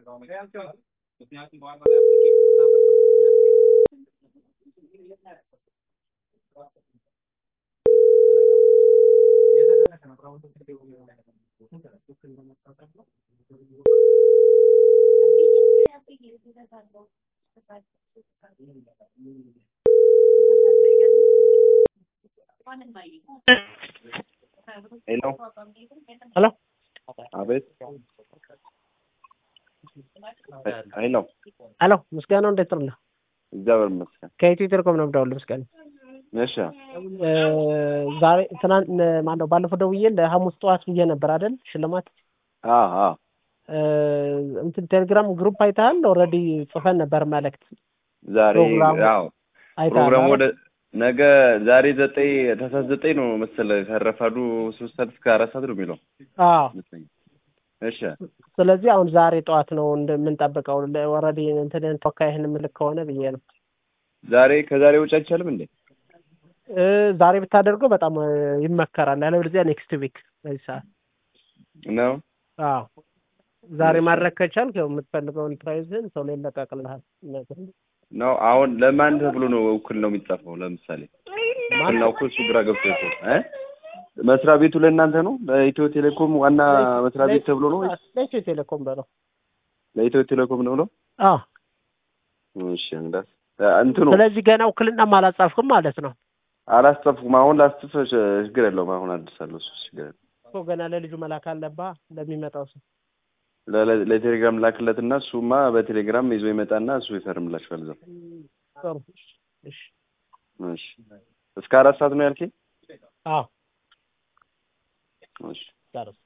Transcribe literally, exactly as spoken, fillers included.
Hello. Hello? Abid. Hello. Hello, ምስጋናው እንዴት ነው? እግዚአብሔር ይመስገን። ከኢትዮ ቴሌኮም ነው የምደውልልህ ምስጋናው። እሺ። ዛሬ ትናንት ማነው ባለፈው ደውዬ ለሐሙስ ጠዋት ብዬ ነበር አይደል? ሽልማት አዎ አዎ። እንትን ቴሌግራም ግሩፕ አይተሃል? ኦልሬዲ ጽፈን ነበር መልእክት። ዛሬ አዎ ፕሮግራሙ ወደ ነገ ዛሬ ዘጠኝ ታህሳስ ዘጠኝ ነው መሰለህ ከረፋዱ ሶስት ሰዓት እስከ አራት ሰዓት ነው የሚለው። አዎ እሺ። ስለዚህ አሁን ዛሬ ጠዋት ነው እንደምንጠብቀው ኦልሬዲ እንትን ተወካይህን ምልክ ከሆነ ብዬ ነው። ዛሬ ከዛሬ ውጭ አይቻልም እንዴ? ዛሬ ብታደርገው በጣም ይመከራል። ያለበለዚያ ኔክስት ዊክ በዚህ ሰዓት ነው። አዎ ዛሬ ማድረግ ከቻልክ ያው የምትፈልገውን ፕራይዝን ሰው ላይ ይለቀቅልሃል ነው። አሁን ለማን ተብሎ ነው እኩል ነው የሚጻፈው? ለምሳሌ ማን ነው እኩል ግራ ገብቶት እ መስሪያ ቤቱ ለእናንተ ነው? ለኢትዮ ቴሌኮም ዋና መስሪያ ቤት ተብሎ ነው? ለኢትዮ ቴሌኮም በለው። ለኢትዮ ቴሌኮም ነው ነው? አዎ እሺ። እንዳስ እንትኑ ስለዚህ ገና ውክልናም አላጻፍኩም ማለት ነው? አላስጠፍኩም። አሁን ላስጥፍ ችግር የለውም። አሁን አድርሳለሁ እሱ ችግር የለውም እኮ ገና ለልጁ መላክ አለብህ ለሚመጣው ሰው ለቴሌግራም ላክለትና እሱማ በቴሌግራም ይዞ ይመጣና እሱ ይፈርምላችኋል እዛው። ጥሩ እሺ እሺ። እስከ አራት ሰዓት ነው ያልከኝ? አዎ እሺ።